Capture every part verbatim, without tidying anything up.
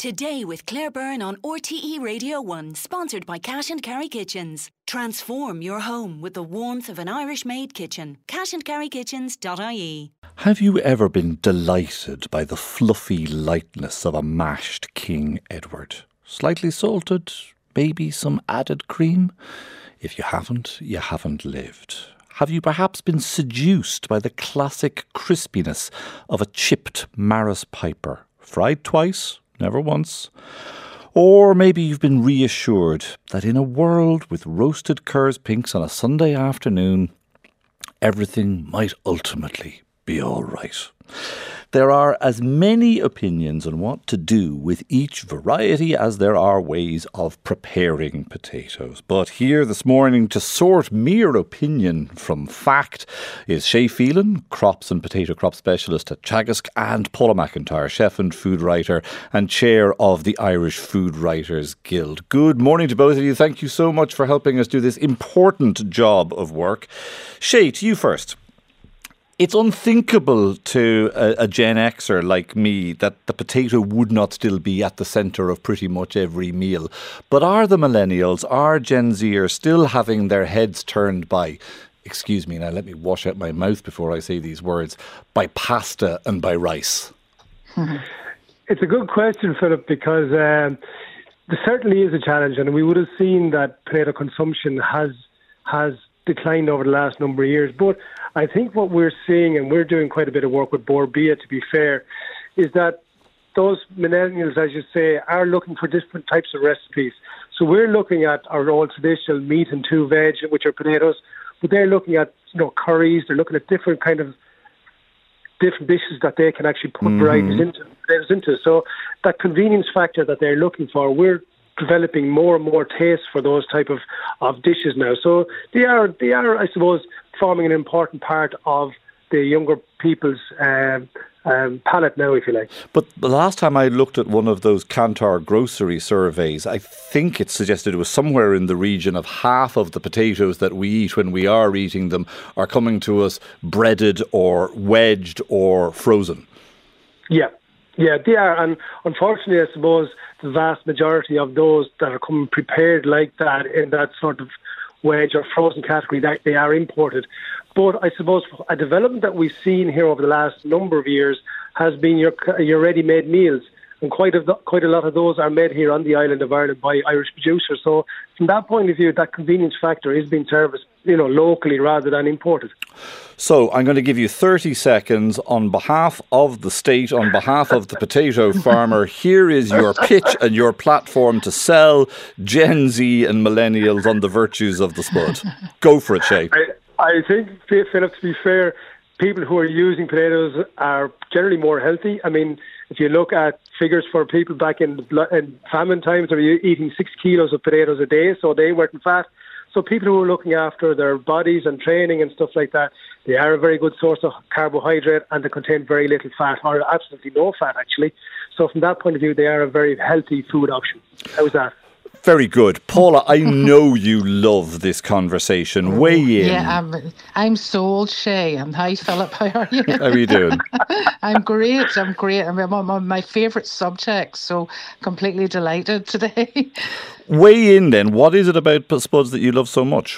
Today with Claire Byrne on R T E Radio one, sponsored by Cash and Carry Kitchens. Transform your home with the warmth of an Irish-made kitchen. cash and carry kitchens dot I E. Have you ever been delighted by the fluffy lightness of a mashed King Edward? Slightly salted, maybe some added cream? If you haven't, you haven't lived. Have you perhaps been seduced by the classic crispiness of a chipped Maris Piper? Fried twice, never once. Or maybe you've been reassured that in a world with roasted Kerr's Pinks on a Sunday afternoon, everything might ultimately be all right. There are as many opinions on what to do with each variety as there are ways of preparing potatoes. But here this morning to sort mere opinion from fact is Shay Phelan, crops and potato crop specialist at Teagasc, and Paula McIntyre, chef and food writer and chair of the Irish Food Writers Guild. Good morning to both of you. Thank you so much for helping us do this important job of work. Shay, to you first. It's unthinkable to a, a Gen Xer like me that the potato would not still be at the centre of pretty much every meal. But are the millennials, are Gen Zers still having their heads turned by, excuse me, now let me wash out my mouth before I say these words, by pasta and by rice? It's a good question, Philip, because um, there certainly is a challenge, and we would have seen that potato consumption has has declined over the last number of years. But I think what we're seeing, and we're doing quite a bit of work with Borbia, to be fair, is that those millennials, as you say, are looking for different types of recipes. So we're looking at our old traditional meat and two veg, which are potatoes, but they're looking at, you know, curries. They're looking at different kind of different dishes that they can actually put mm-hmm. varieties into, potatoes into. So that convenience factor that they're looking for, we're developing more and more taste for those type of, of dishes now. So they are, they are, I suppose, forming an important part of the younger people's um, um, palate now, if you like. But the last time I looked at one of those Kantar grocery surveys, I think it suggested it was somewhere in the region of half of the potatoes that we eat when we are eating them are coming to us breaded or wedged or frozen. Yeah, yeah, they are. And unfortunately, I suppose the vast majority of those that are coming prepared like that in that sort of wedge or frozen category, that they are imported. But I suppose a development that we've seen here over the last number of years has been your your ready-made meals. And quite a, quite a lot of those are made here on the island of Ireland by Irish producers. So from that point of view, that convenience factor is being serviced, you know, locally rather than imported. So I'm going to give you thirty seconds on behalf of the state, on behalf of the potato farmer. Here is your pitch and your platform to sell Gen Z and millennials on the virtues of the spud. Go for it, Shay. I, I think, Philip, to be fair, people who are using potatoes are generally more healthy. I mean, if you look at figures for people back in, in famine times, they were eating six kilos of potatoes a day, so they weren't fat. So people who are looking after their bodies and training and stuff like that, they are a very good source of carbohydrate, and they contain very little fat, or absolutely no fat, actually. So from that point of view, they are a very healthy food option. How's that? Very good. Paula, I know you love this conversation. Weigh in. Yeah, I'm, I'm sold, Shay. And hi, Philip. How are you? How are you doing? I'm great. I'm great. I'm on my favourite subject, so completely delighted today. Weigh in then. What is it about spuds that you love so much?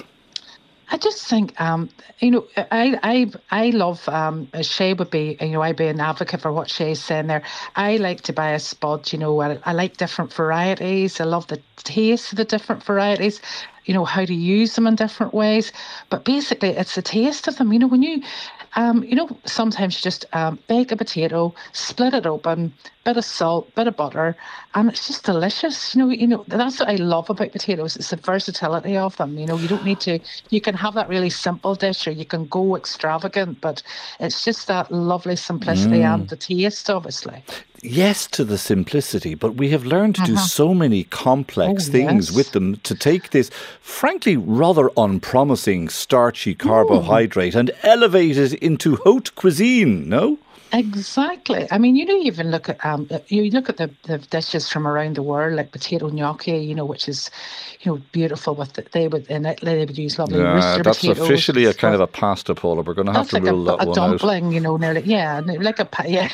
I just think, um, you know, I I I love, um, Shay would be, you know, I'd be an advocate for what Shay's saying there. I like to buy a spud, you know, I, I like different varieties. I love the taste of the different varieties, you know, how to use them in different ways. But basically, it's the taste of them. You know, when you, um, you know, sometimes you just um, bake a potato, split it open, bit of salt, bit of butter, and it's just delicious. You know, you know that's what I love about potatoes. It's the versatility of them. You know, you don't need to. You can have that really simple dish, or you can go extravagant, but it's just that lovely simplicity mm. and the taste, obviously. Yes to the simplicity, but we have learned to uh-huh. do so many complex oh, things yes. with them to take this, frankly, rather unpromising starchy carbohydrate Ooh. and elevate it into haute cuisine, no? Exactly. I mean, you know, you even look at um, you look at the, the dishes from around the world, like potato gnocchi, you know, which is, you know, beautiful. With the, they would in it, they would use lovely Yeah, rooster that's potatoes. officially a and kind stuff. of a pasta, Paula. We're going to have That's to like a, rule that a one out. dumpling, you know, nearly. Yeah, ne- like a pa- yeah.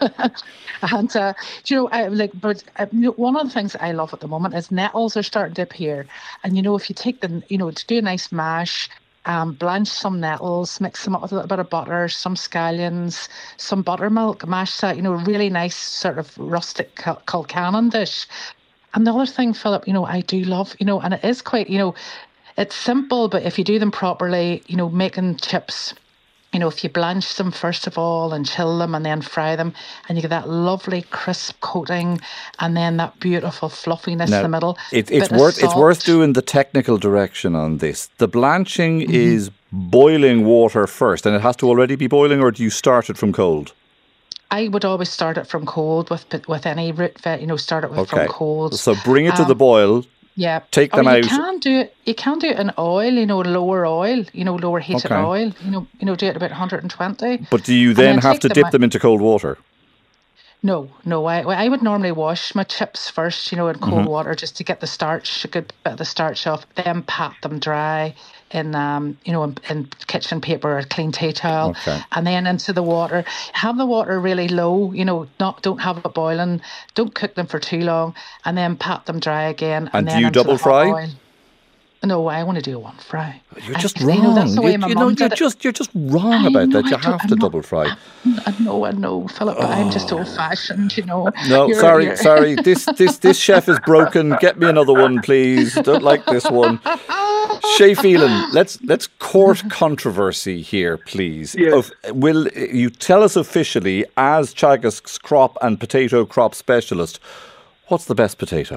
And uh, do you know, I like, but uh, you know, one of the things I love at the moment is nettles are starting to appear, and you know, if you take the, you know, to do a nice mash. Um, blanch some nettles, mix them up with a little bit of butter, some scallions, some buttermilk, mash that, you know, really nice sort of rustic Cul- Culcanan dish. And the other thing, Philip, you know, I do love, you know, and it is quite, you know, it's simple, but if you do them properly, you know, making chips, you know, if you blanch them first of all and chill them and then fry them, and you get that lovely crisp coating and then that beautiful fluffiness in Now, the middle. it, it's bit of worth it's worth salt. doing the technical direction on this. The blanching Mm-hmm. is boiling water first, and it has to already be boiling, or do you start it from cold? I would always start it from cold with with any root vet, you know, start it with Okay. from cold. So bring it to the Um, boil, yeah. take Or them you out. can do it you can do it in oil, you know, lower oil, you know, lower heated Okay. oil, you know, you know, do it about one hundred twenty. But do you And then then have take to them dip out. them into cold water? No, no, I I would normally wash my chips first, you know, in cold water just to get the starch, a good bit of the starch off, then pat them dry in um, you know, in, in kitchen paper or a clean tea towel, Okay. and then into the water. Have the water really low, you know, not don't have it boiling, don't cook them for too long, and then pat them dry again, And and do then you into double the hot fry? oil. No, I want to do one fry. You're I- just You know, that's wrong. the way You, my you know, mum you're did it. just you're just wrong I about know, that. You I don't- have I'm to not- double fry. I know, I know, Philip, but I'm just old fashioned, you know. No, You're- sorry, you're- sorry. This this this chef is broken. Get me another one, please. Don't like this one. Shay Phelan, let's let's court controversy here, please. Yes. Of, will you tell us officially, as Teagasc's crop and potato crop specialist, what's the best potato?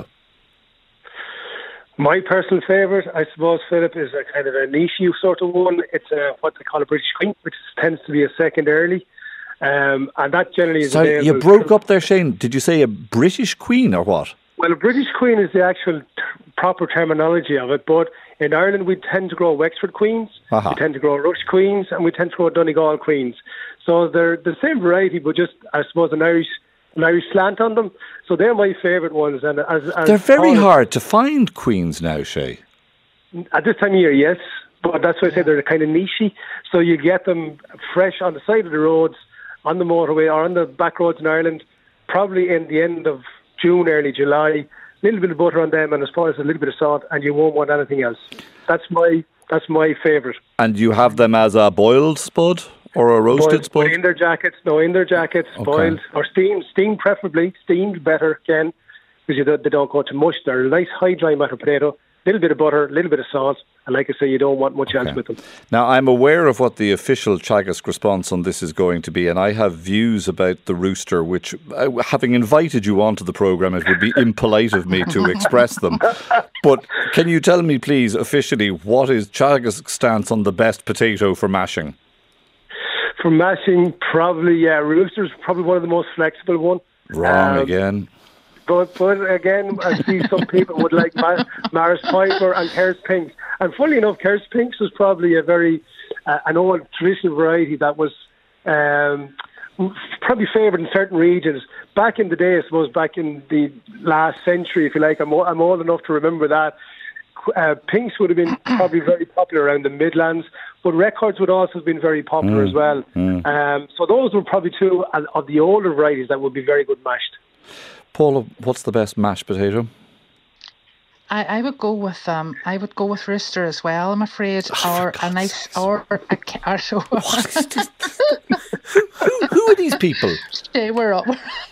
My personal favourite, I suppose, Philip, is a kind of a niche sort of one. It's a, what they call a British Queen, which tends to be a second early. Um, and that generally is Sorry, you available. broke up there, Shane. Did you say a British Queen or what? Well, a British Queen is the actual t- proper terminology of it, but in Ireland we tend to grow Wexford Queens, Aha. we tend to grow Rush Queens, and we tend to grow Donegal Queens. So they're the same variety, but just, I suppose, an Irish an Irish slant on them. So they're my favourite ones. And as, as They're very Paul- hard to find queens now, Shay. At this time of year, yes, but that's why I say they're kind of nichey. So you get them fresh on the side of the roads, on the motorway, or on the back roads in Ireland, probably in the end of June, early July. A little bit of butter on them, and I suppose a little bit of salt, and you won't want anything else. That's my that's my favourite. And you have them as a boiled spud or a roasted Boiled, spud? but in their jackets, no, in their jackets, Okay. boiled or steamed, steamed preferably, steamed better again, because you don't, they don't go to mush. They're a nice high dry matter potato, little bit of butter, a little bit of salt, and like I say, you don't want much Okay. else with them. Now, I'm aware of what the official Teagasc response on this is going to be, and I have views about the rooster, which, uh, having invited you onto the programme, it would be impolite of me to express them. But can you tell me, please, officially, what is Teagasc's stance on the best potato for mashing? For mashing, probably, yeah, Rooster's probably one of the most flexible one. Wrong Um, again. But but again, I see some people would like Ma- Maris Piper and Kerrs Pinks. And funnily enough, Kerrs Pinks was probably a very, uh, an old traditional variety that was um, probably favoured in certain regions. Back in the day, I suppose, back in the last century, if you like, I'm, o- I'm old enough to remember that. Uh, Pinks would have been probably very popular around the Midlands, but Records would also have been very popular as well. Um, so those were probably two of of the older varieties that would be very good mashed. Paula, what's the best mashed potato? I, I would go with um I would go with rooster as well, I'm afraid, or a nice or a ca- or so. What is this? who, who, who are these people? They were up.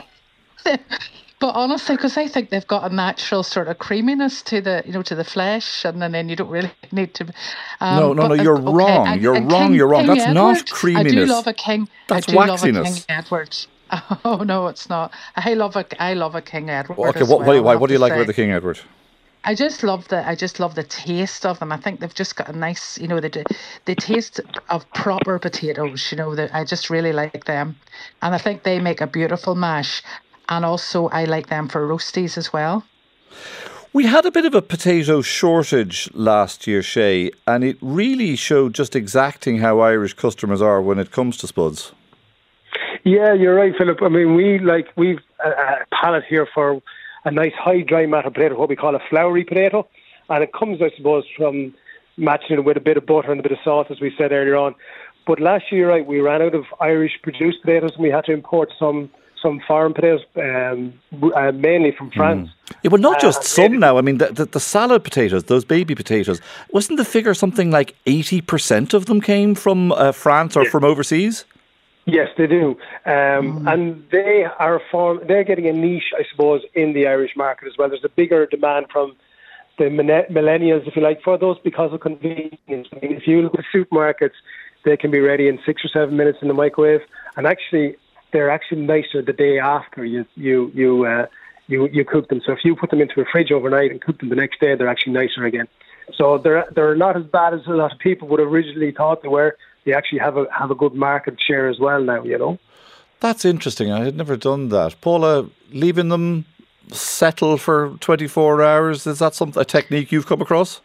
But honestly, because I think they've got a natural sort of creaminess to the, you know, to the flesh, and then, then you don't really need to. Um, No, no, but, no, you're okay, wrong. and- You're and wrong, King- you're wrong. King That's not Edward, I creaminess. do love a king. That's I do love a waxiness. King Edward. Oh no, it's not. I love a I love a King Edward. Okay, as what, well, why, I why, have what do you to like say. about the King Edward? I just love the I just love the taste of them. I think they've just got a nice, you know, the the taste of proper potatoes. You know, that I just really like them, and I think they make a beautiful mash. And also, I like them for roasties as well. We had a bit of a potato shortage last year, Shay, and it really showed just exacting how Irish customers are when it comes to spuds. Yeah, you're right, Philip. I mean, we like we've a, a palette here for a nice high dry matter potato, what we call a floury potato, and it comes, I suppose, from matching it with a bit of butter and a bit of salt, as we said earlier on. But last year, right, we ran out of Irish produced potatoes, and we had to import some some foreign potatoes, um, uh, mainly from France. Mm. Yeah, well, not just uh, some now. I mean, the, the, the salad potatoes, those baby potatoes, wasn't the figure something like eighty percent of them came from uh, France or yeah. from overseas? Yes, they do. Um, mm. And they are form, they're getting a niche, I suppose, in the Irish market as well. There's a bigger demand from the millennials, if you like, for those because of convenience. I mean, if you look at supermarkets, they can be ready in six or seven minutes in the microwave. And actually, they're actually nicer the day after you you you uh, you, you cook them. So if you put them into a fridge overnight and cook them the next day, they're actually nicer again. So they're they're not as bad as a lot of people would have originally thought they were. They actually have a have a good market share as well now, you know. That's interesting. I had never done that. Paula, leaving them settle for twenty-four hours, is that some a technique you've come across?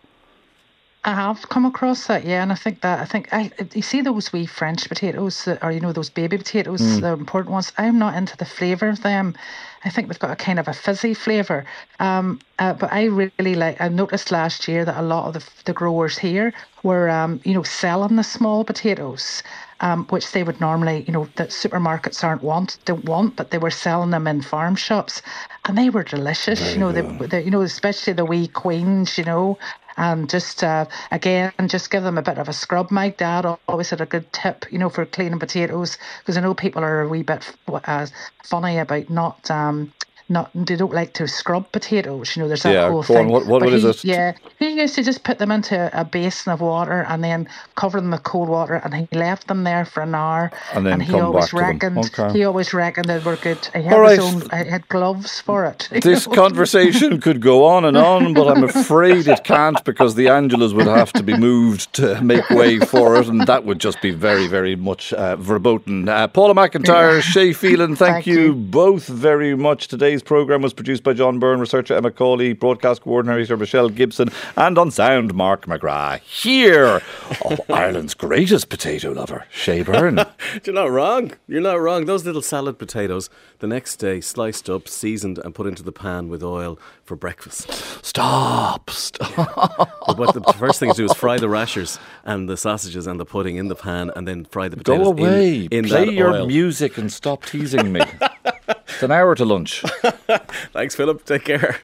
I have come across that, yeah, and I think that I think I you see those wee French potatoes, that, or you know those baby potatoes, mm. the important ones. I'm not into the flavour of them. I think they've got a kind of a fizzy flavour. Um, uh, but I really like. I noticed last year that a lot of the the growers here were, um, you know, selling the small potatoes, um, which they would normally, you know, that supermarkets aren't want don't want, but they were selling them in farm shops, and they were delicious. There you know, they, they, you know, especially the wee queens, you know. And just, uh, again, just give them a bit of a scrub. My dad always had a good tip, you know, for cleaning potatoes, because I know people are a wee bit uh, funny about not, um, not they don't like to scrub potatoes. You know, there's that yeah, whole go thing. On, what what, what he, is it? Yeah, he used to just put them into a basin of water and then cover them with cold water, and he left them there for an hour. And then and he come always back to reckoned, them. Okay. He always reckoned they were good. He had All right. his own, he had gloves for it. This conversation could go on and on, but I'm afraid it can't, because the Angelas would have to be moved to make way for it, and that would just be very, very much uh, verboten. Uh, Paula McIntyre, Shay Phelan, thank, thank you, you both very much. Today's programme was produced by John Byrne, researcher Emma Cawley, broadcast coordinator Michelle Gibson, and on sound Mark McGrath. Here, oh, Ireland's greatest potato lover, Shay Byrne. You're not wrong. You're not wrong. Those little salad potatoes, the next day sliced up, seasoned, and put into the pan with oil for breakfast. Stop, stop. But what the first thing to do is fry the rashers and the sausages and the pudding in the pan, and then fry the potatoes. Go away. in, in Play that your oil. music and stop teasing me. It's an hour to lunch. Thanks, Philip. Take care.